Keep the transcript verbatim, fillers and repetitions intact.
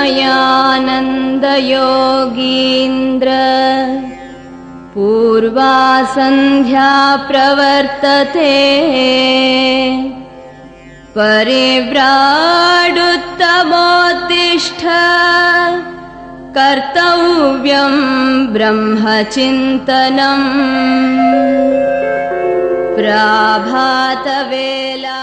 चिन्मयानन्दयोगीन्द्र पूर्वा सन्ध्या प्रवर्तते परिव्राडुत्तमोत्तिष्ठ कर्तव्यं ब्रह्मचिन्तनम् प्रभातवेला।